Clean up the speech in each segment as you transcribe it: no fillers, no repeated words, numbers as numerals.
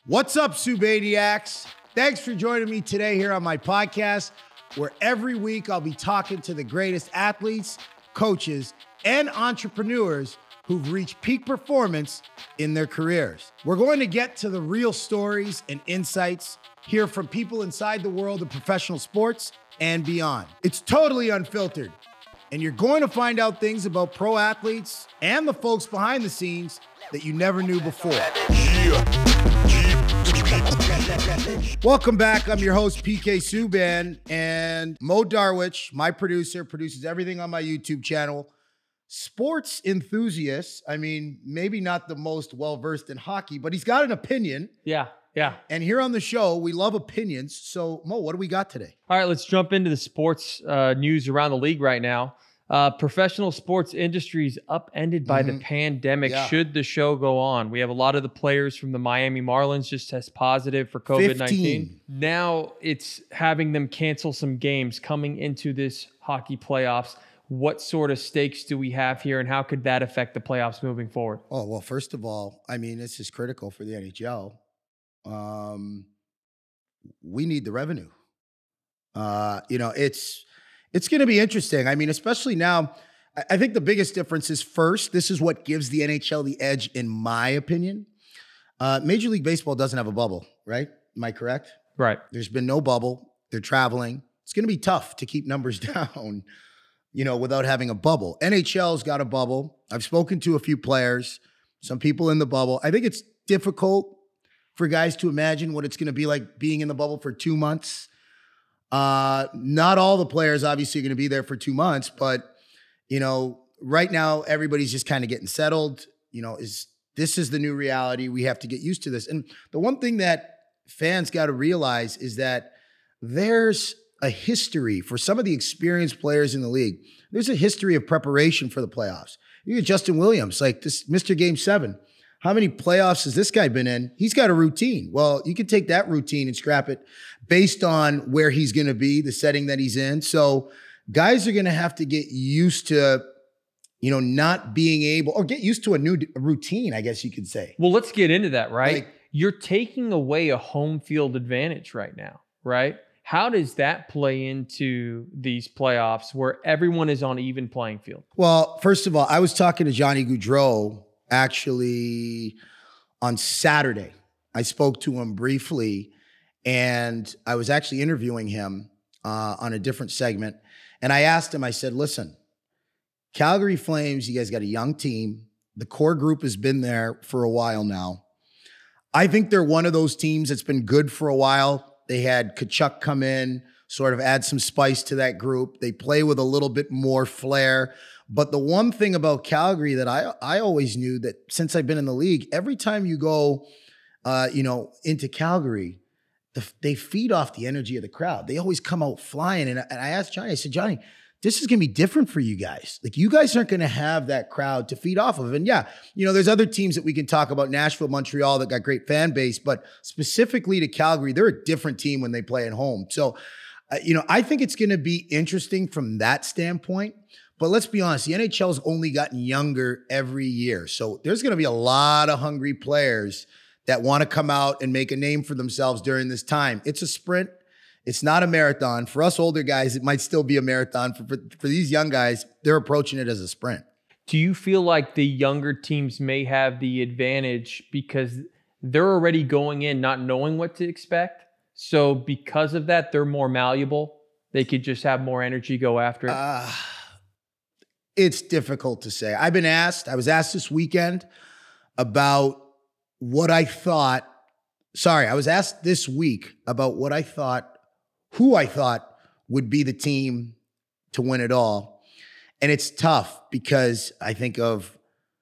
What's up, Subaniacs? Thanks for joining me today here on my podcast, where every week I'll be talking to the greatest athletes, coaches, and entrepreneurs who've reached peak performance in their careers. We're going to get to the real stories and insights, hear from people inside the world of professional sports and beyond. It's totally unfiltered, and you're going to find out things about pro athletes and the folks behind the scenes that you never knew before. Welcome back. I'm your host, PK Subban, and Mo Darwich, my producer, produces everything on my YouTube channel. Sports enthusiast. I mean, maybe not the most well-versed in hockey, but he's got an opinion. Yeah. And here on the show, we love opinions. So, Mo, what do we got today? All right, let's jump into the sports news around the league right now. Professional sports industry is upended by the pandemic. Yeah. Should the show go on? We have a lot of the players from the Miami Marlins just test positive for COVID-19. 15. Now it's having them cancel some games coming into this hockey playoffs. What sort of stakes do we have here, and how could that affect the playoffs moving forward? Oh, well, first of all, I mean, this is critical for the NHL. We need the revenue. It's going to be interesting. I mean, especially now, I think the biggest difference is, first, this is what gives the NHL the edge, in my opinion. Major League Baseball doesn't have a bubble, right? Am I correct? Right. There's been no bubble. They're traveling. It's going to be tough to keep numbers down, without having a bubble. NHL's got a bubble. I've spoken to a few players, some people in the bubble. I think it's difficult for guys to imagine what it's going to be like being in the bubble for 2 months. Not all the players obviously are going to be there for 2 months, but right now everybody's just kind of getting settled. This is the new reality. We have to get used to this. And the one thing that fans got to realize is that there's a history for some of the experienced players in the league. There's a history of preparation for the playoffs. You get Justin Williams, like this Mr. Game 7. How many playoffs has this guy been in? He's got a routine. Well, you could take that routine and scrap it based on where he's going to be, the setting that he's in. So guys are going to have to get used to, not being able, or get used to a new routine, I guess you could say. Well, let's get into that, right? You're taking away a home field advantage right now, right? How does that play into these playoffs where everyone is on even playing field? Well, first of all, I was talking to Johnny Gaudreau actually on Saturday. I spoke to him briefly, and I was actually interviewing him on a different segment. And I asked him, I said, listen, Calgary Flames, you guys got a young team. The core group has been there for a while now. I think they're one of those teams that's been good for a while. They had Tkachuk come in, sort of add some spice to that group. They play with a little bit more flair. But the one thing about Calgary that I always knew, that since I've been in the league, every time you go, into Calgary, they feed off the energy of the crowd. They always come out flying. And I asked Johnny, I said, Johnny, this is going to be different for you guys. Like, you guys aren't going to have that crowd to feed off of. And yeah, there's other teams that we can talk about, Nashville, Montreal, that got great fan base, but specifically to Calgary, they're a different team when they play at home. So, I think it's going to be interesting from that standpoint. But let's be honest, the NHL's only gotten younger every year. So there's going to be a lot of hungry players that want to come out and make a name for themselves during this time. It's a sprint. It's not a marathon. For us older guys, it might still be a marathon. For these young guys, they're approaching it as a sprint. Do you feel like the younger teams may have the advantage because they're already going in not knowing what to expect? So because of that, they're more malleable. They could just have more energy, go after it. It's difficult to say. I was asked this weekend about what I thought. Sorry, I was asked this week about who I thought would be the team to win it all. And it's tough because I think of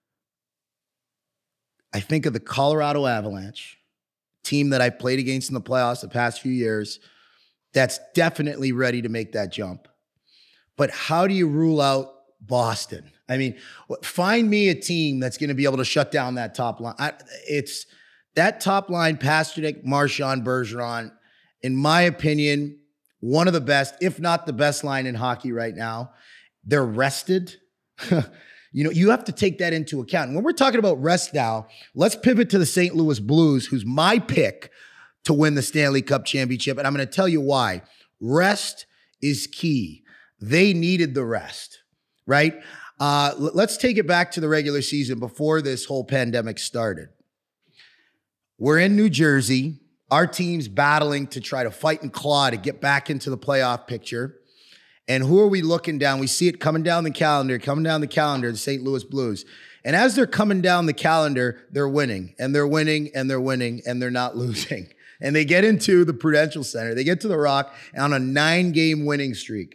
the Colorado Avalanche, team that I played against in the playoffs the past few years, that's definitely ready to make that jump. But how do you rule out Boston? I mean, find me a team that's going to be able to shut down that top line. It's that top line, Pastrnak, Marchand, Bergeron, in my opinion, one of the best, if not the best line in hockey right now. They're rested. You know, you have to take that into account. And when we're talking about rest now, let's pivot to the St. Louis Blues, who's my pick to win the Stanley Cup championship. And I'm going to tell you why. Rest is key. They needed the rest, right? Let's take it back to the regular season before this whole pandemic started. We're in New Jersey. Our team's battling to try to fight and claw to get back into the playoff picture. And who are we looking down? We see it coming down the calendar, the St. Louis Blues. And as they're coming down the calendar, they're winning, and they're winning, and they're winning, and they're not losing. And they get into the Prudential Center. They get to the Rock on a 9-game winning streak.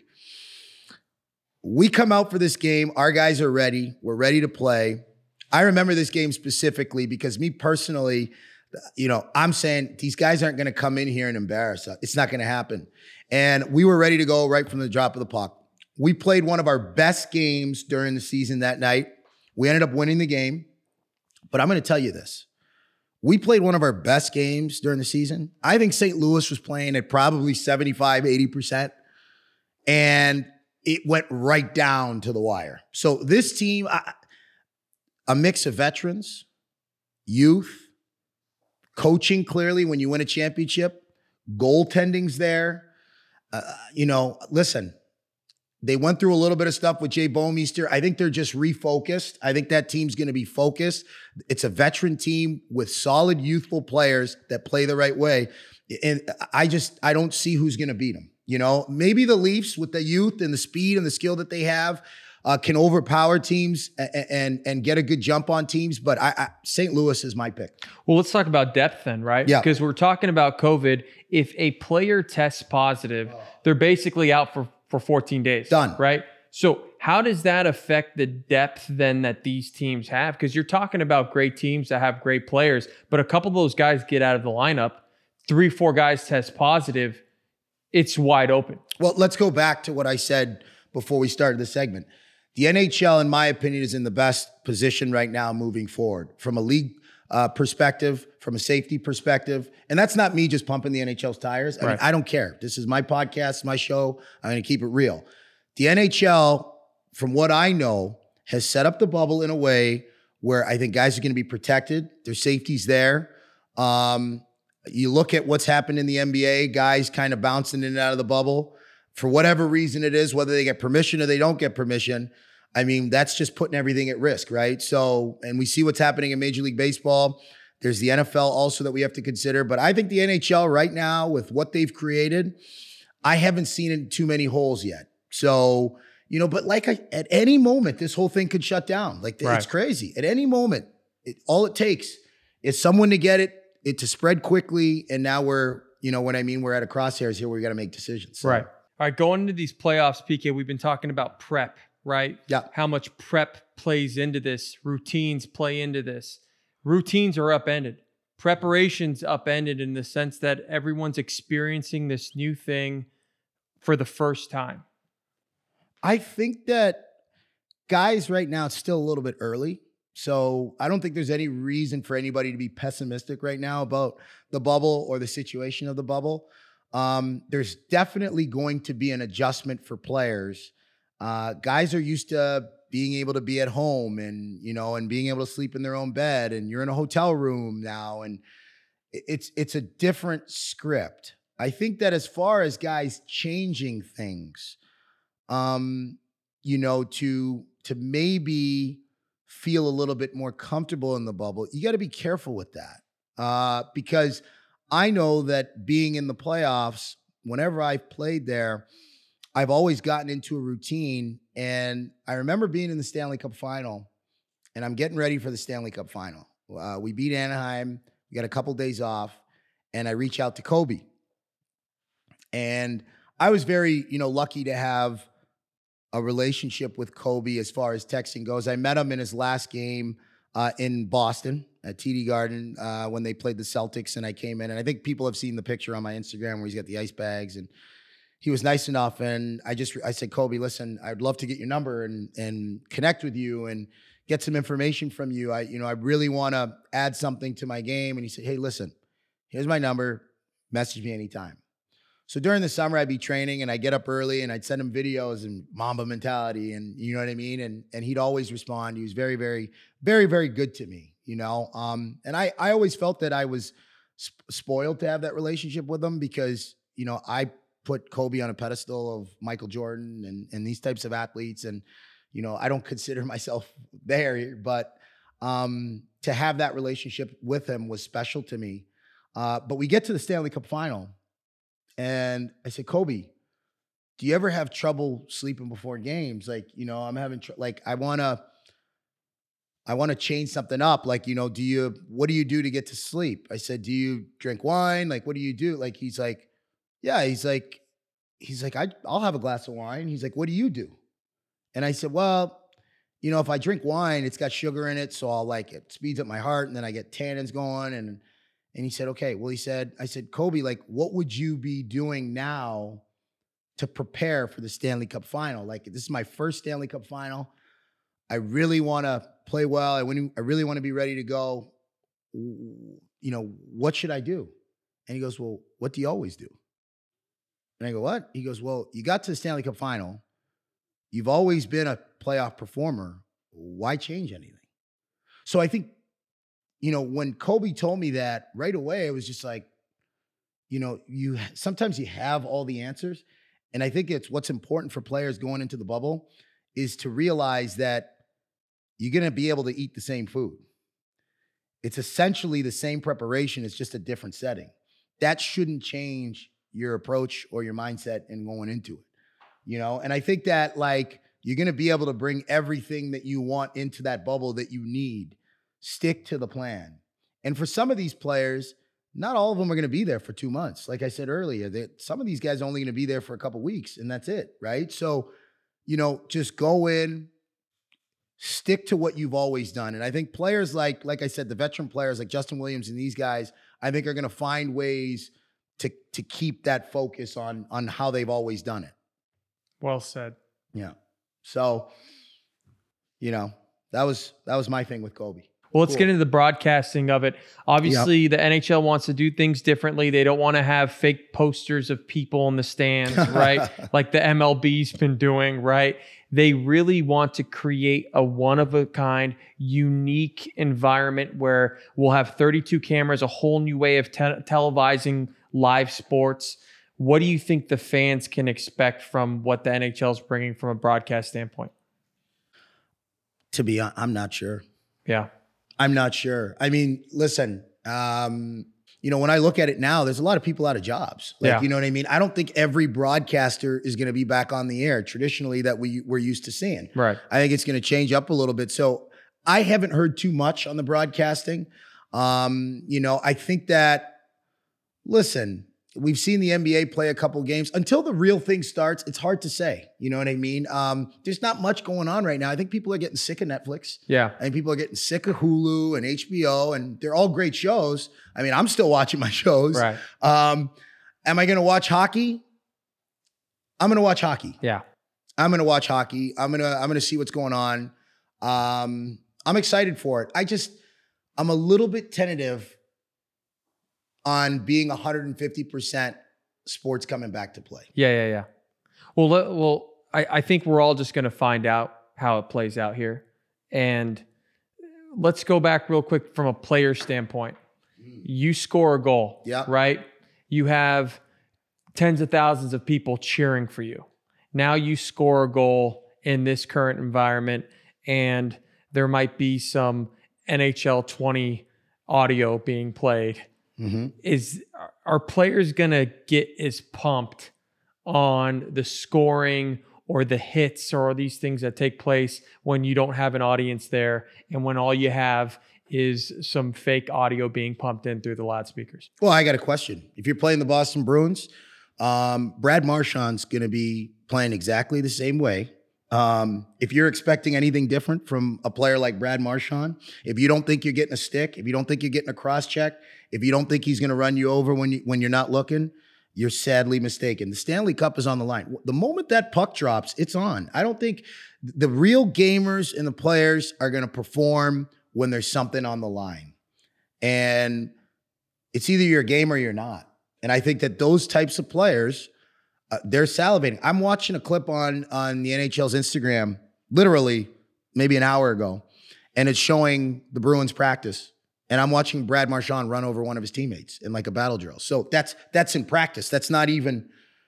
We come out for this game. Our guys are ready. We're ready to play. I remember this game specifically because me personally, you know, I'm saying these guys aren't going to come in here and embarrass us. It's not going to happen. And we were ready to go right from the drop of the puck. We played one of our best games during the season that night. We ended up winning the game. But I'm going to tell you this. We played one of our best games during the season. I think St. Louis was playing at probably 75, 80%. And it went right down to the wire. So this team, a mix of veterans, youth, coaching clearly when you win a championship, goaltending's there. You know, listen, they went through a little bit of stuff with Jay Bouwmeester. I think they're just refocused. I think that team's going to be focused. It's a veteran team with solid youthful players that play the right way. And I don't see who's going to beat them. You know, maybe the Leafs with the youth and the speed and the skill that they have can overpower teams and get a good jump on teams. But St. Louis is my pick. Well, let's talk about depth then, right? Yeah. Because we're talking about COVID. If a player tests positive, they're basically out for 14 days. Done. Right? So how does that affect the depth then that these teams have? Because you're talking about great teams that have great players, but a couple of those guys get out of the lineup, 3-4 guys test positive, it's wide open. Well, let's go back to what I said before we started the segment. The NHL, in my opinion, is in the best position right now moving forward from a league perspective, from a safety perspective. And that's not me just pumping the NHL's tires. I mean, I don't care. This is my podcast, my show. I'm going to keep it real. The NHL, from what I know, has set up the bubble in a way where I think guys are going to be protected. Their safety's there. You look at what's happened in the NBA, guys kind of bouncing in and out of the bubble. For whatever reason it is, whether they get permission or they don't get permission, I mean, that's just putting everything at risk, right? So, and we see what's happening in Major League Baseball. There's the NFL also that we have to consider. But I think the NHL right now, with what they've created, I haven't seen in too many holes yet. So, you know, but like at any moment, this whole thing could shut down. Like, it's crazy. At any moment, all it takes is someone to get it to spread quickly. And now we're, you know what I mean? We're at a crosshairs here where we got to make decisions. So. Right. All right. Going into these playoffs, PK, we've been talking about prep, right? Yeah. How much prep plays into this. Routines play into this. Routines are upended. Preparation's upended in the sense that everyone's experiencing this new thing for the first time. I think that guys right now, it's still a little bit early. So I don't think there's any reason for anybody to be pessimistic right now about the bubble or the situation of the bubble. There's definitely going to be an adjustment for players. Guys are used to being able to be at home and, you know, and being able to sleep in their own bed, and you're in a hotel room now, and it's a different script. I think that as far as guys changing things, you know, to maybe feel a little bit more comfortable in the bubble, you got to be careful with that. Because I know that being in the playoffs, whenever I've played there, I've always gotten into a routine. And I remember being in the Stanley Cup final, and I'm getting ready for the Stanley Cup final. We beat Anaheim. We got a couple days off, and I reach out to Kobe. And I was very, you know, lucky to have a relationship with Kobe as far as texting goes. I met him in his last game in Boston at TD Garden when they played the Celtics, and I came in. And I think people have seen the picture on my Instagram where he's got the ice bags, and he was nice enough. And I said, Kobe, listen, I'd love to get your number and connect with you and get some information from you. I really want to add something to my game. And he said, hey, listen, here's my number. Message me anytime. So during the summer, I'd be training and I'd get up early and I'd send him videos and Mamba mentality and you know what I mean? And he'd always respond. He was very, very, very, very good to me, you know? And I always felt that I was spoiled to have that relationship with him because, you know, I put Kobe on a pedestal of Michael Jordan and these types of athletes. And, you know, I don't consider myself there, but to have that relationship with him was special to me. But we get to the Stanley Cup final. And I said, Kobe, do you ever have trouble sleeping before games? Like, you know, I'm having, I want to change something up. Like, you know, what do you do to get to sleep? I said, do you drink wine? Like, what do you do? Like, he's like, yeah, he's like, I'll have a glass of wine. He's like, what do you do? And I said, well, you know, if I drink wine, it's got sugar in it. So it speeds up my heart and then I get tannins going. And he said, okay. Well, I said, Kobe, like, what would you be doing now to prepare for the Stanley Cup final? Like, this is my first Stanley Cup final. I really want to play well. I really want to be ready to go. You know, what should I do? And he goes, well, what do you always do? And I go, what? He goes, well, you got to the Stanley Cup final. You've always been a playoff performer. Why change anything? So I think, you know, when Kobe told me that right away, it was just like, you know, sometimes you have all the answers. And I think it's what's important for players going into the bubble is to realize that you're going to be able to eat the same food. It's essentially the same preparation. It's just a different setting. That shouldn't change your approach or your mindset in going into it, you know? And I think that like, you're going to be able to bring everything that you want into that bubble that you need. Stick to the plan. And for some of these players, not all of them are going to be there for 2 months. Like I said earlier, some of these guys are only going to be there for a couple of weeks and that's it, right? So, you know, just go in, stick to what you've always done. And I think players like I said, the veteran players like Justin Williams and these guys, I think are going to find ways to keep that focus on how they've always done it. Well said. Yeah. So, you know, that was my thing with Kobe. Well, let's get into the broadcasting of it. Obviously, the NHL wants to do things differently. They don't want to have fake posters of people in the stands, right? Like the MLB's been doing, right? They really want to create a one-of-a-kind, unique environment where we'll have 32 cameras, a whole new way of televising live sports. What do you think the fans can expect from what the NHL is bringing from a broadcast standpoint? To be honest, I'm not sure. Yeah. I'm not sure. I mean, listen, you know, when I look at it now, there's a lot of people out of jobs. Like, you know what I mean? I don't think every broadcaster is going to be back on the air traditionally that we're used to seeing. Right. I think it's going to change up a little bit. So I haven't heard too much on the broadcasting. You know, I think that, listen, we've seen the NBA play a couple games. Until the real thing starts, it's hard to say. You know what I mean? There's not much going on right now. I think people are getting sick of Netflix. Yeah. I think people are getting sick of Hulu and HBO, and they're all great shows. I mean, I'm still watching my shows. Right. Am I going to watch hockey? I'm going to watch hockey. Yeah. I'm going to watch hockey. I'm going to see what's going on. I'm excited for it. I'm a little bit tentative on being 150% sports coming back to play. Yeah. Well, I think we're all just going to find out how it plays out here. And let's go back real quick from a player standpoint. You score a goal, right? You have tens of thousands of people cheering for you. Now you score a goal in this current environment, and there might be some NHL 20 audio being played. Are players going to get as pumped on the scoring or the hits or these things that take place when you don't have an audience there and when all you have is some fake audio being pumped in through the loudspeakers? Well, I got a question. If you're playing the Boston Bruins, Brad Marchand's going to be playing exactly the same way. If you're expecting anything different from a player like Brad Marchand, if you don't think you're getting a stick, if you don't think you're getting a cross check, if you don't think he's going to run you over when you're not looking, you're sadly mistaken. The Stanley Cup is on the line. The moment that puck drops, it's on. I don't think the real gamers and the players are going to perform when there's something on the line. And it's either you're a gamer or you're not. And I think that those types of players, they're salivating. I'm watching a clip on the NHL's Instagram, literally maybe an hour ago, and it's showing the Bruins practice. And I'm watching Brad Marchand run over one of his teammates in like a battle drill. So that's in practice. That's not even.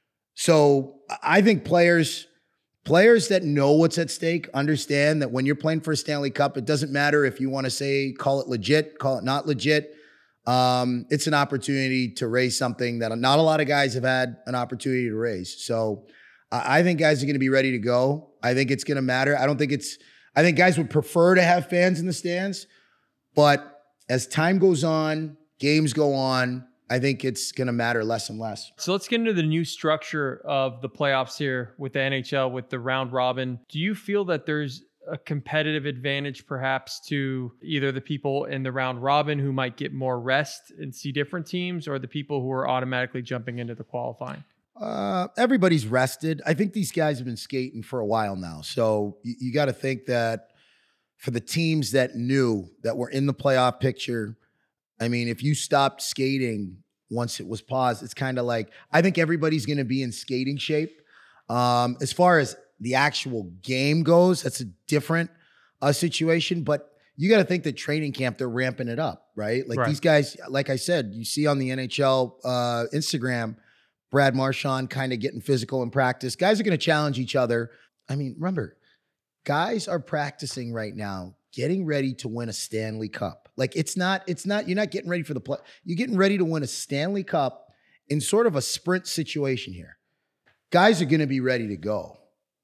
So I think players that know what's at stake understand that when you're playing for a Stanley Cup, it doesn't matter if you want to say, call it legit, call it not legit. It's an opportunity to raise something that not a lot of guys have had an opportunity to raise. So I think guys are going to be ready to go. I think it's going to matter. I think guys would prefer to have fans in the stands, but as time goes on, games go on, I think it's going to matter less and less. So let's get into the new structure of the playoffs here with the NHL, with the round robin. Do you feel that there's a competitive advantage perhaps to either the people in the round robin who might get more rest and see different teams, or the people who are automatically jumping into the qualifying? Everybody's rested. I think these guys have been skating for a while now. So you got to think that for the teams that knew that were in the playoff picture, I mean, if you stopped skating once it was paused, it's kind of like, I think everybody's going to be in skating shape. As far as the actual game goes, that's a different situation. But you got to think that training camp, they're ramping it up, right? Like these guys, like I said, you see on the NHL Instagram, Brad Marchand kind of getting physical in practice. Guys are going to challenge each other. I mean, remember, guys are practicing right now, getting ready to win a Stanley Cup. Like it's not, you're not getting ready for the play. You're getting ready to win a Stanley Cup in sort of a sprint situation here. Guys are going to be ready to go.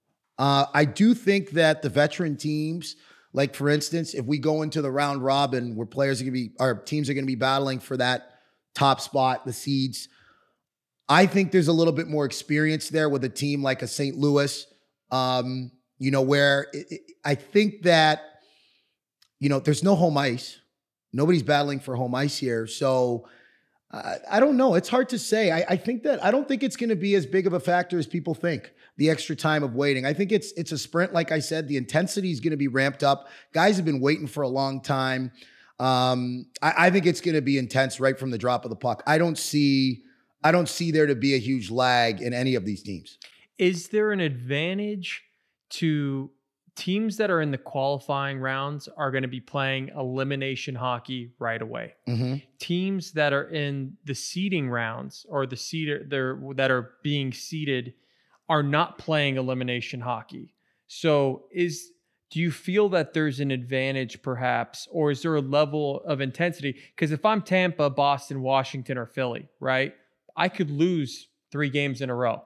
I do think that the veteran teams, like for instance, if we go into the round robin where our teams are going to be battling for that top spot, the seeds, I think there's a little bit more experience there with a team like a St. Louis, where I think that, there's no home ice. Nobody's battling for home ice here. So I don't know. It's hard to say. I don't think it's going to be as big of a factor as people think, the extra time of waiting. I think it's a sprint. Like I said, the intensity is going to be ramped up. Guys have been waiting for a long time. I think it's going to be intense right from the drop of the puck. I don't see there to be a huge lag in any of these teams. Is there an advantage to teams that are in the qualifying rounds are going to be playing elimination hockey right away? Mm-hmm. Teams that are in the seeding rounds or that are being seeded are not playing elimination hockey. So do you feel that there's an advantage perhaps, or is there a level of intensity? Because if I'm Tampa, Boston, Washington, or Philly, right, I could lose 3 games in a row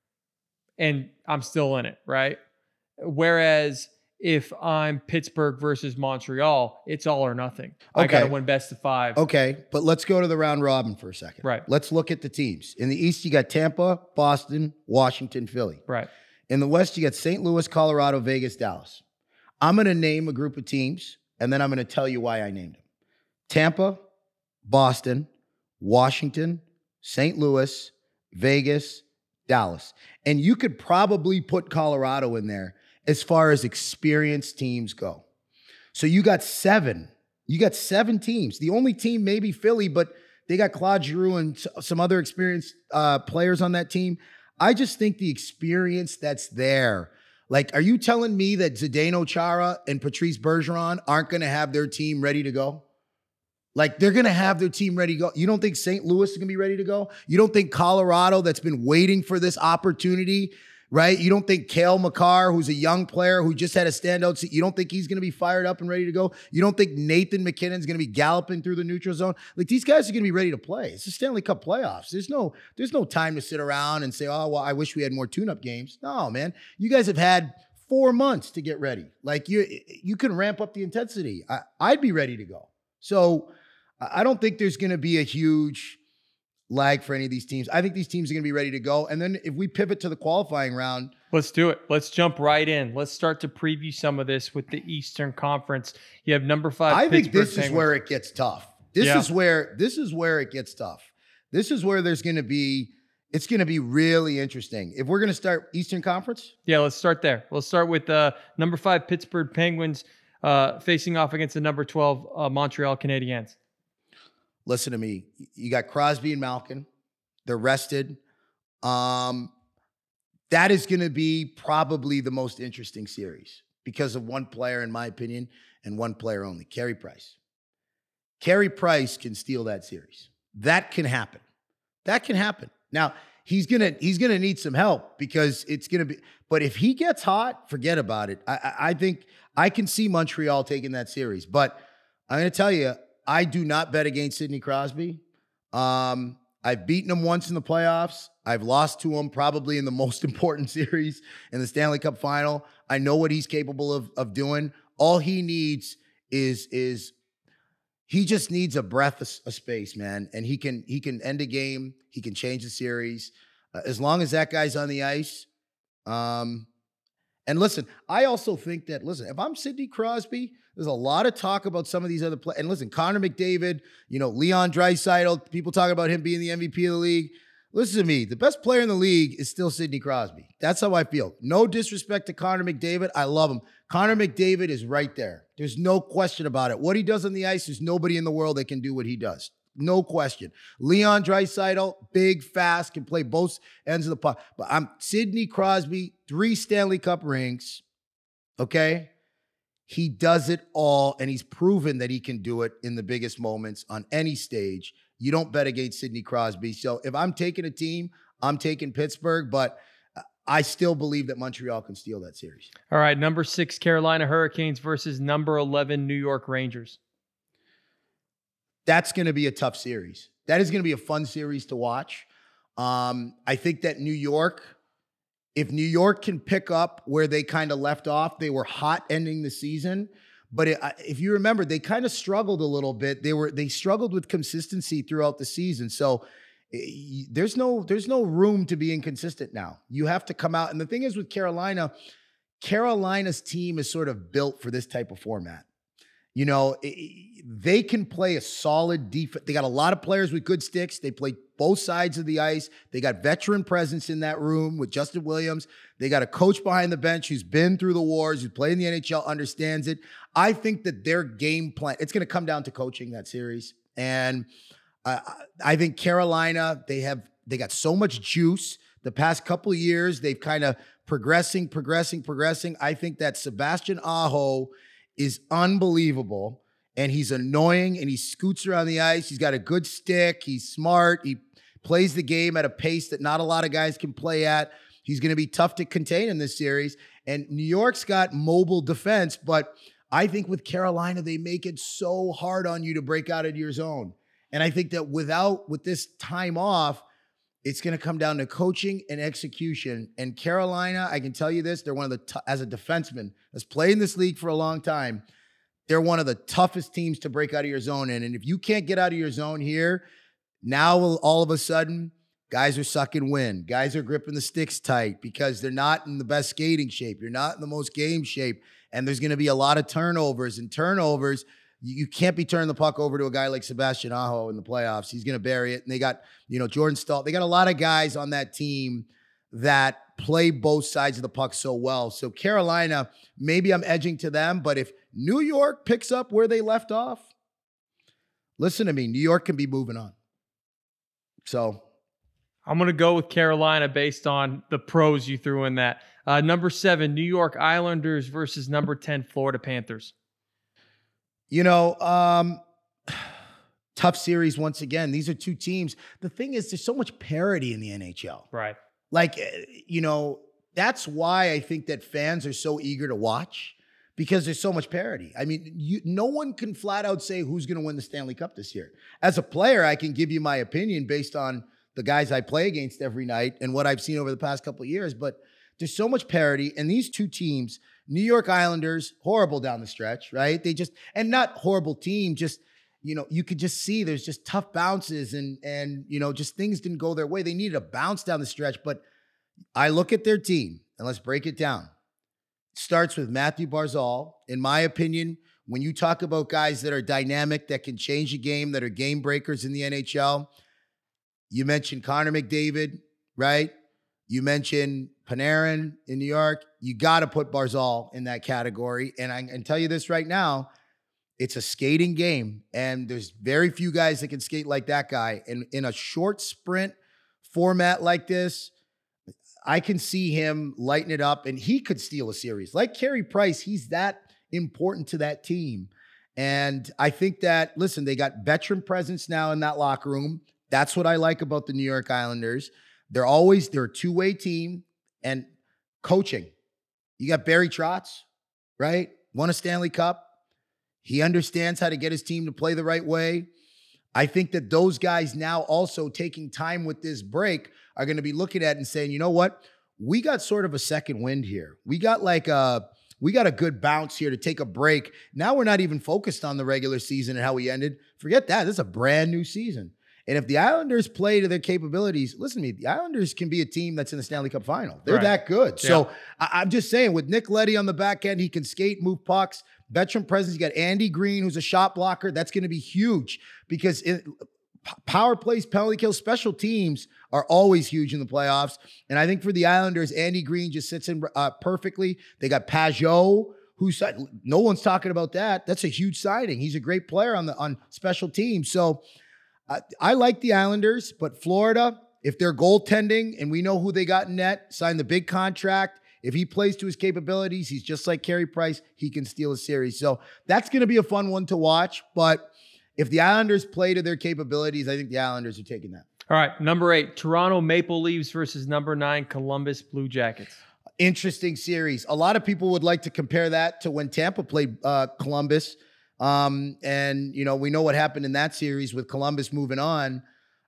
and I'm still in it, right? Whereas if I'm Pittsburgh versus Montreal, it's all or nothing. Okay. I got to win best of 5. Okay, but let's go to the round robin for a second. Right. Let's look at the teams. In the East, you got Tampa, Boston, Washington, Philly. Right. In the West, you got St. Louis, Colorado, Vegas, Dallas. I'm going to name a group of teams, and then I'm going to tell you why I named them. Tampa, Boston, Washington, St. Louis, Vegas, Dallas. And you could probably put Colorado in there as far as experienced teams go. So you got 7. You got 7 teams. The only team maybe Philly, but they got Claude Giroux and some other experienced players on that team. I just think the experience that's there. Like, are you telling me that Zdeno Chara and Patrice Bergeron aren't going to have their team ready to go? Like, they're going to have their team ready to go. You don't think St. Louis is going to be ready to go? You don't think Colorado, that's been waiting for this opportunity, right? You don't think Cale Makar, who's a young player who just had a standout, you don't think he's going to be fired up and ready to go? You don't think Nathan McKinnon's going to be galloping through the neutral zone? Like, these guys are going to be ready to play. It's the Stanley Cup playoffs. There's no time to sit around and say, oh, well, I wish we had more tune-up games. No, man. You guys have had 4 months to get ready. Like, you can ramp up the intensity. I'd be ready to go. So I don't think there's going to be a huge lag for any of these teams. I think these teams are going to be ready to go. And then if we pivot to the qualifying round. Let's do it. Let's jump right in. Let's start to preview some of this with the Eastern Conference. You have number 5. I think this is where it gets tough. This is where it gets tough. This is where it's going to be really interesting. If we're going to start Eastern Conference. Yeah, let's start there. We'll start with number 5 Pittsburgh Penguins facing off against the number 12 Montreal Canadiens. Listen to me. You got Crosby and Malkin. They're rested. That is going to be probably the most interesting series because of one player, in my opinion, and one player only, Carey Price. Carey Price can steal that series. That can happen. That can happen. Now, he's gonna need some help because it's gonna be. But if he gets hot, forget about it. I think I can see Montreal taking that series. But I'm gonna tell you, I do not bet against Sidney Crosby. I've beaten him once in the playoffs. I've lost to him probably in the most important series in the Stanley Cup final. I know what he's capable of doing. All he needs is he just needs a breath of space, man. And he can end a game. He can change the series. As long as that guy's on the ice. And listen, I also think that, if I'm Sidney Crosby, there's a lot of talk about some of these other players. And listen, Connor McDavid, Leon Draisaitl, people talking about him being the MVP of the league. Listen to me. The best player in the league is still Sidney Crosby. That's how I feel. No disrespect to Connor McDavid. I love him. Connor McDavid is right there. There's no question about it. What he does on the ice, there's nobody in the world that can do what he does. No question. Leon Draisaitl, big, fast, can play both ends of the puck. But I'm Sidney Crosby, 3 Stanley Cup rings, okay? He does it all, and he's proven that he can do it in the biggest moments on any stage. You don't bet against Sidney Crosby. So if I'm taking a team, I'm taking Pittsburgh, but I still believe that Montreal can steal that series. All right, number 6, Carolina Hurricanes versus number 11, New York Rangers. That's going to be a tough series. That is going to be a fun series to watch. I think that if New York can pick up where they kind of left off, they were hot ending the season. But if you remember, they kind of struggled a little bit. They struggled with consistency throughout the season. So there's no room to be inconsistent now. You have to come out. And the thing is with Carolina's team is sort of built for this type of format. They can play a solid defense. They got a lot of players with good sticks. They play both sides of the ice. They got veteran presence in that room with Justin Williams. They got a coach behind the bench who's been through the wars, who's played in the NHL, understands it. I think that their game plan, it's going to come down to coaching that series. And I think Carolina, they got so much juice. The past couple of years, they've kind of progressing. I think that Sebastian Aho is unbelievable, and he's annoying, and he scoots around the ice. He's got a good stick. He's smart. He plays the game at a pace that not a lot of guys can play at. He's going to be tough to contain in this series. And New York's got mobile defense, but I think with Carolina, they make it so hard on you to break out of your zone. And I think that with this time off, it's going to come down to coaching and execution. And Carolina, I can tell you this, they're one of the, as a defenseman, has played in this league for a long time, they're one of the toughest teams to break out of your zone in. And if you can't get out of your zone here, now all of a sudden, guys are sucking wind. Guys are gripping the sticks tight because they're not in the best skating shape. You're not in the most game shape. And there's going to be a lot of turnovers. And turnovers, you can't be turning the puck over to a guy like Sebastian Aho in the playoffs. He's going to bury it. And they got, Jordan Staal. They got a lot of guys on that team that play both sides of the puck so well. So Carolina, maybe I'm edging to them, but if New York picks up where they left off, listen to me, New York can be moving on. So I'm going to go with Carolina based on the pros you threw in that. Number 7, New York Islanders versus number 10, Florida Panthers. Tough series once again. These are two teams. The thing is, there's so much parity in the NHL. Right. That's why I think that fans are so eager to watch because there's so much parity. I mean, no one can flat out say who's going to win the Stanley Cup this year. As a player, I can give you my opinion based on the guys I play against every night and what I've seen over the past couple of years, but there's so much parity. And these two teams, New York Islanders, horrible down the stretch, right? And not horrible team, just, you could just see there's just tough bounces and just things didn't go their way. They needed a bounce down the stretch, but I look at their team and let's break it down. It starts with Matthew Barzal. In my opinion, when you talk about guys that are dynamic, that can change a game, that are game breakers in the NHL, you mentioned Connor McDavid, right? You mentioned Panarin in New York. You got to put Barzal in that category. And I can tell you this right now, it's a skating game, and there's very few guys that can skate like that guy. And in a short sprint, format like this, I can see him lighten it up, and he could steal a series. Like Carey Price, he's that important to that team. And I think that, listen, they got veteran presence now in that locker room. That's what I like about the New York Islanders. They're a two-way team. And coaching, you got Barry Trotz, right? Won a Stanley Cup. He understands how to get his team to play the right way. I think that those guys now also taking time with this break are going to be looking at it and saying, you know what? We got sort of a second wind here. We got a good bounce here to take a break. Now we're not even focused on the regular season and how we ended. Forget that. This is a brand new season. And if the Islanders play to their capabilities, listen to me, the Islanders can be a team that's in the Stanley Cup final. They're that good. Yeah. So I'm just saying, with Nick Leddy on the back end, he can skate, move pucks, veteran presence. You got Andy Green, who's a shot blocker. That's going to be huge because power plays, penalty kills, special teams are always huge in the playoffs. And I think for the Islanders, Andy Green just sits in perfectly. They got Pajot, who's no one's talking about that. That's a huge signing. He's a great player on special teams. So I like the Islanders, but Florida, if they're goaltending and we know who they got in net, signed the big contract, if he plays to his capabilities, he's just like Carey Price, he can steal a series. So that's going to be a fun one to watch. But if the Islanders play to their capabilities, I think the Islanders are taking that. All right, number 8, Toronto Maple Leafs versus number 9, Columbus Blue Jackets. Interesting series. A lot of people would like to compare that to when Tampa played Columbus. And, you know, we know what happened in that series with Columbus moving on.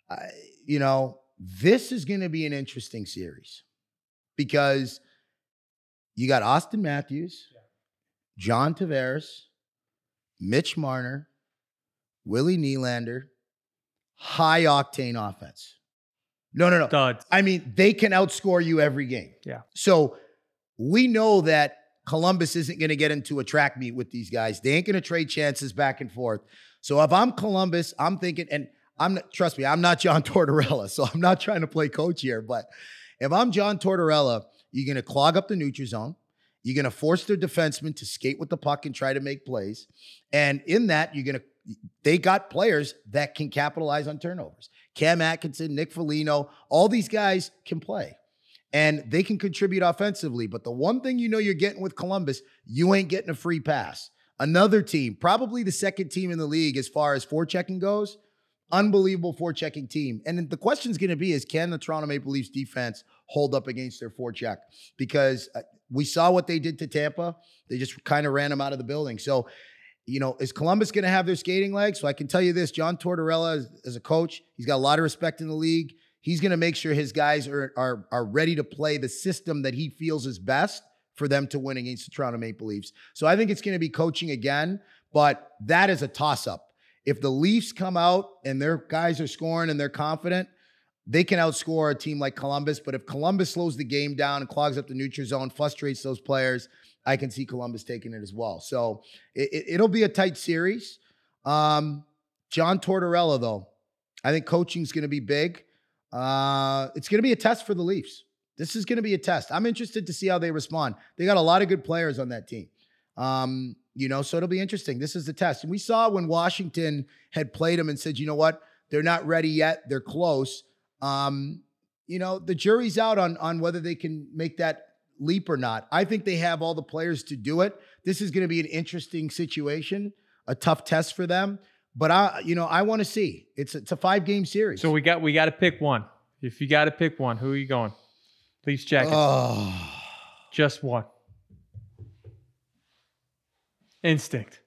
This is going to be an interesting series because you got Austin Matthews, John Tavares, Mitch Marner, Willie Nylander, high octane offense. No. Duds. I mean, they can outscore you every game. Yeah. So we know that Columbus isn't going to get into a track meet with these guys. They ain't going to trade chances back and forth. So if I'm Columbus, I'm thinking, and trust me, I'm not John Tortorella, so I'm not trying to play coach here, but if I'm John Tortorella, you're going to clog up the neutral zone. You're going to force their defensemen to skate with the puck and try to make plays. And in that, they got players that can capitalize on turnovers. Cam Atkinson, Nick Foligno, all these guys can play. And they can contribute offensively. But the one thing you're getting with Columbus, you ain't getting a free pass. Another team, probably the second team in the league as far as forechecking goes, unbelievable forechecking team. And the question's going to be is, can the Toronto Maple Leafs defense hold up against their forecheck? Because we saw what they did to Tampa. They just kind of ran them out of the building. So, is Columbus going to have their skating legs? So I can tell you this, John Tortorella, as a coach, he's got a lot of respect in the league. He's going to make sure his guys are ready to play the system that he feels is best for them to win against the Toronto Maple Leafs. So I think it's going to be coaching again, but that is a toss-up. If the Leafs come out and their guys are scoring and they're confident, they can outscore a team like Columbus. But if Columbus slows the game down and clogs up the neutral zone, frustrates those players, I can see Columbus taking it as well. So it'll be a tight series. John Tortorella, though, I think coaching's going to be big. It's going to be a test for the Leafs. This is going to be a test. I'm interested to see how they respond. They got a lot of good players on that team. So it'll be interesting. This is the test. And we saw when Washington had played them and said, you know what, they're not ready yet. They're close. The jury's out on whether they can make that leap or not. I think they have all the players to do it. This is going to be an interesting situation, a tough test for them. But I want to see. It's a 5-game series. So we got to pick one. If you got to pick one, who are you going? Leafs Jackets. Oh. Just one. Instinct.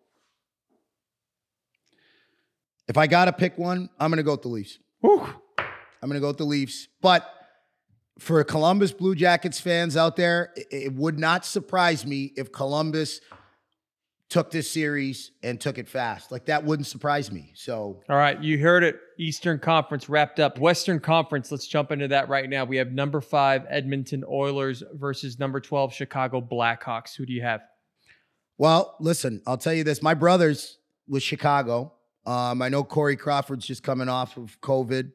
If I got to pick one, I'm going to go with the Leafs. Whew. I'm going to go with the Leafs. But for Columbus Blue Jackets fans out there, it would not surprise me if Columbus took this series and took it fast. Like, that wouldn't surprise me. So, all right, you heard it. Eastern Conference wrapped up. Western Conference, let's jump into that right now. We have number 5 Edmonton Oilers versus number 12 Chicago Blackhawks. Who do you have? Well, listen, I'll tell you this. My brother's with Chicago. I know Corey Crawford's just coming off of COVID.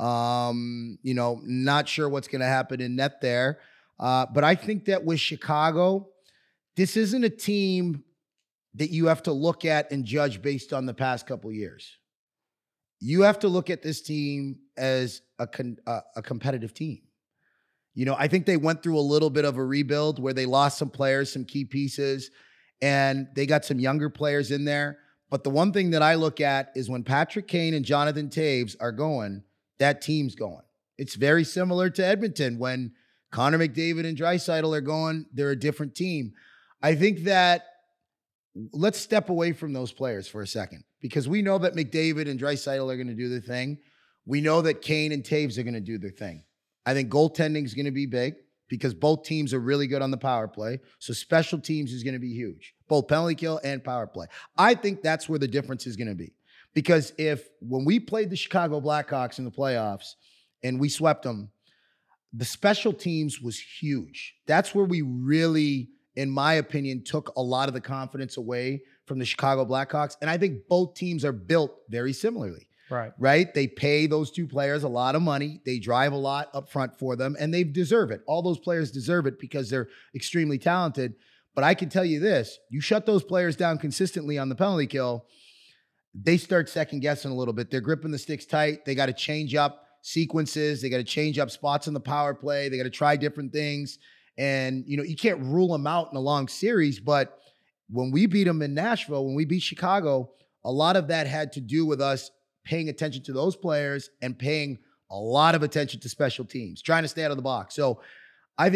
Not sure what's going to happen in net there. But I think that with Chicago, this isn't a team that you have to look at and judge based on the past couple years. you have to look at this team as a competitive team. You know, I think they went through a little bit of a rebuild where they lost some players, some key pieces, and they got some younger players in there. But the one thing that I look at is when Patrick Kane and Jonathan Toews are going, that team's going. It's very similar to Edmonton. When Connor McDavid and Draisaitl are going, they're a different team. I think that let's step away from those players for a second, because we know that McDavid and Draisaitl are going to do their thing. We know that Kane and Toews are going to do their thing. I think goaltending is going to be big because both teams are really good on the power play. So special teams is going to be huge, both penalty kill and power play. I think that's where the difference is going to be. Because when we played the Chicago Blackhawks in the playoffs and we swept them, the special teams was huge. That's where we really, in my opinion, took a lot of the confidence away from the Chicago Blackhawks. And I think both teams are built very similarly. Right? They pay those two players a lot of money. They drive a lot up front for them, and they deserve it. All those players deserve it because they're extremely talented. But I can tell you this, you shut those players down consistently on the penalty kill, they start second guessing a little bit. They're gripping the sticks tight. They got to change up sequences. They got to change up spots in the power play. They got to try different things. And, you know, you can't rule them out in a long series. But when we beat them in Nashville, when we beat Chicago, a lot of that had to do with us paying attention to those players and paying a lot of attention to special teams, trying to stay out of the box. So I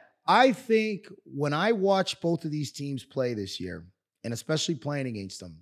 think when I watch both of these teams play this year, and especially playing against them,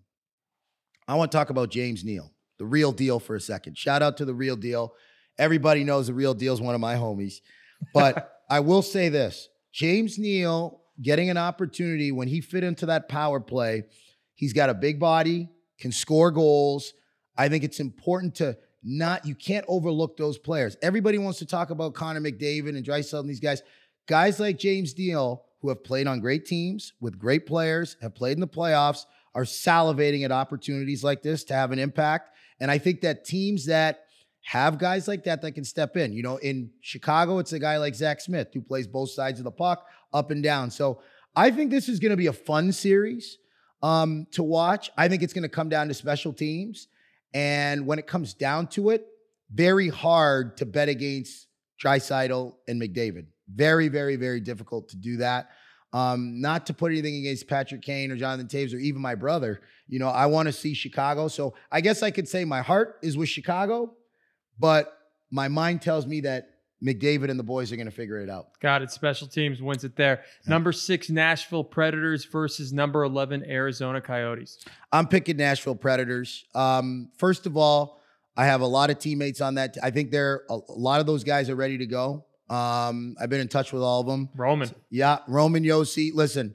I want to talk about James Neal, the real deal, for a second. Shout out to the real deal. Everybody knows the real deal is one of my homies. But I will say this, James Neal getting an opportunity when he fit into that power play, he's got a big body, can score goals. I think it's important to you can't overlook those players. Everybody wants to talk about Connor McDavid and Draisaitl and these guys. Guys like James Neal, who have played on great teams with great players, have played in the playoffs, are salivating at opportunities like this to have an impact. And I think that teams that have guys like that can step in. You know, in Chicago, it's a guy like Zach Smith who plays both sides of the puck, up and down. So I think this is going to be a fun series to watch. I think it's going to come down to special teams. And when it comes down to it, very hard to bet against Draisaitl and McDavid. Very, very, very difficult to do that. Not to put anything against Patrick Kane or Jonathan Toews or even my brother. You know, I want to see Chicago. So I guess I could say my heart is with Chicago, but my mind tells me that McDavid and the boys are going to figure it out. Got it. Special teams wins it there. Number 6, Nashville Predators versus number 11, Arizona Coyotes. I'm picking Nashville Predators. First of all, I have a lot of teammates on that. I think a lot of those guys are ready to go. I've been in touch with all of them. Roman Josi. Listen,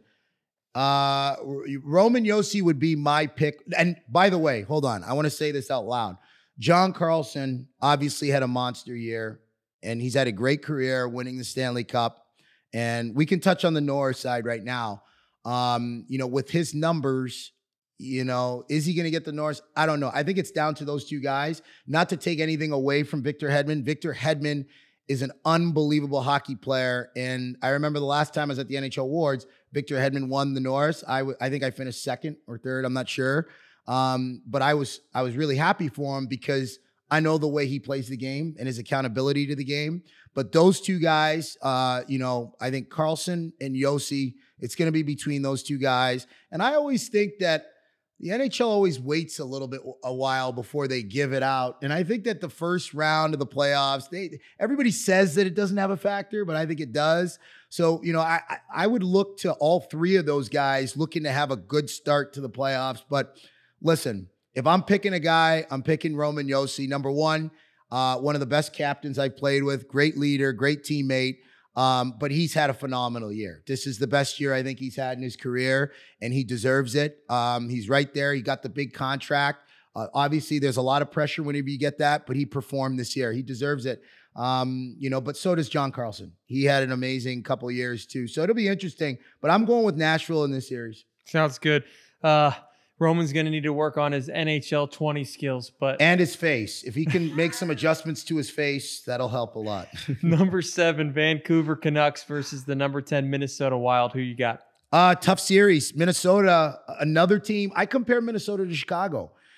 Roman Josi would be my pick. And by the way, hold on. I want to say this out loud. John Carlson obviously had a monster year. And he's had a great career winning the Stanley Cup. And we can touch on the Norris side right now. You know, with his numbers, you know, is he going to get the Norris? I don't know. I think it's down to those two guys. Not to take anything away from Victor Hedman. Victor Hedman is an unbelievable hockey player. And I remember the last time I was at the NHL Awards, Victor Hedman won the Norris. I think I finished second or third. I'm not sure. But I was really happy for him because I know the way he plays the game and his accountability to the game. But those two guys, you know, I think Carlson and Josi, it's going to be between those two guys. And I always think that the NHL always waits a while before they give it out. And I think that the first round of the playoffs, everybody says that it doesn't have a factor, but I think it does. So, you know, I would look to all three of those guys looking to have a good start to the playoffs. But listen, if I'm picking a guy, I'm picking Roman Josi. Number one of the best captains I've played with, great leader, great teammate, but he's had a phenomenal year. This is the best year I think he's had in his career, and he deserves it. He's right there. He got the big contract. Obviously, there's a lot of pressure whenever you get that, but he performed this year. He deserves it. You know, but so does John Carlson. He had an amazing couple of years too. So it'll be interesting, but I'm going with Nashville in this series. Sounds good. Roman's going to need to work on his NHL 20 skills, and his face. If he can make some adjustments to his face, that'll help a lot. Number 7, Vancouver Canucks versus the number 10 Minnesota Wild. Who you got? Tough series. Minnesota, another team. I compare Minnesota to Chicago.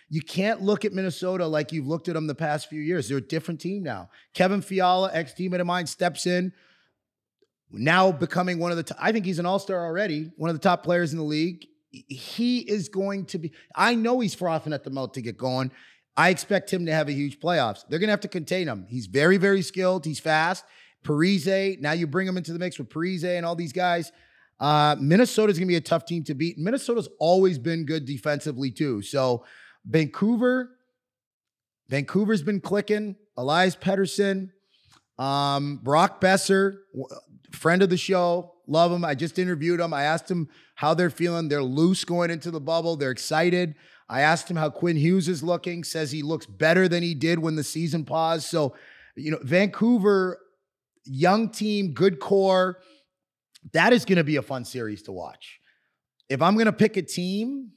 You can't look at Minnesota like you've looked at them the past few years. They're a different team now. Kevin Fiala, ex-teammate of mine, steps in, now becoming one of the I think he's an all-star already, one of the top players in the league. He is going to be, I know he's frothing at the mouth to get going. I expect him to have a huge playoffs. They're going to have to contain him. He's very, very skilled. He's fast. Parise, now you bring him into the mix with Parise and all these guys. Minnesota's going to be a tough team to beat. Minnesota's always been good defensively too. So Vancouver's been clicking. Elias Pettersson, Brock Besser, friend of the show, love him. I just interviewed him. I asked him how they're feeling. They're loose going into the bubble. They're excited. I asked him how Quinn Hughes is looking. Says he looks better than he did when the season paused. So, Vancouver, young team, good core. That is going to be a fun series to watch. If I'm going to pick a team,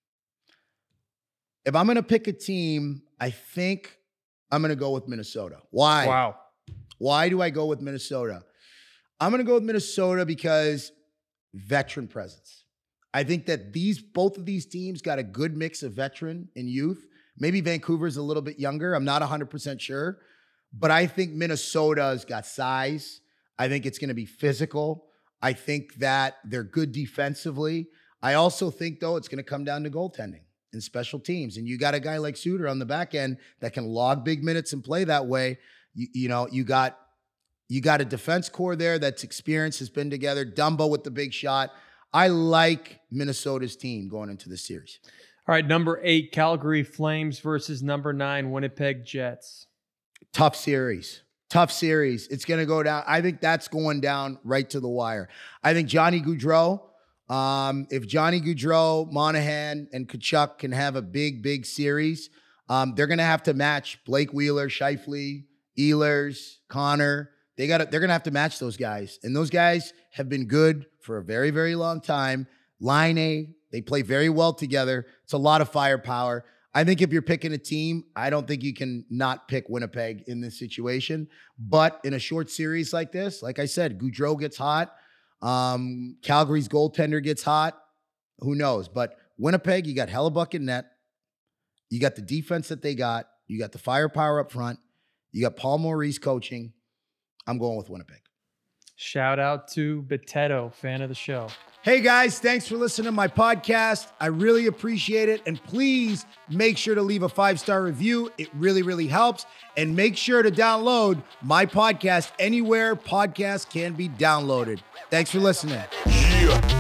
I think I'm going to go with Minnesota. Why? Wow. Why do I go with Minnesota? I'm going to go with Minnesota because veteran presence. I think that both of these teams got a good mix of veteran and youth. Maybe Vancouver's a little bit younger. I'm not 100% sure. But I think Minnesota's got size. I think it's going to be physical. I think that they're good defensively. I also think, though, it's going to come down to goaltending and special teams. And you got a guy like Suter on the back end that can log big minutes and play that way. You got a defense core there that's experienced, has been together. Dumbo with the big shot. I like Minnesota's team going into the series. All right, number 8, Calgary Flames versus number 9, Winnipeg Jets. Tough series. It's going to go down. I think that's going down right to the wire. I think Johnny Gaudreau, if Johnny Gaudreau, Monahan, and Tkachuk can have a big, big series, they're going to have to match Blake Wheeler, Scheifele, Ehlers, Connor. They're going to have to match those guys. And those guys have been good for a very, very long time. Laine, they play very well together. It's a lot of firepower. I think if you're picking a team, I don't think you can not pick Winnipeg in this situation. But in a short series like this, like I said, Gaudreau gets hot. Calgary's goaltender gets hot. Who knows? But Winnipeg, you got Hellebuck in net. You got the defense that they got. You got the firepower up front. You got Paul Maurice coaching. I'm going with Winnipeg. Shout out to Betetto, fan of the show. Hey guys, thanks for listening to my podcast. I really appreciate it. And please make sure to leave a 5-star review. It really, really helps. And make sure to download my podcast anywhere podcasts can be downloaded. Thanks for listening. Yeah.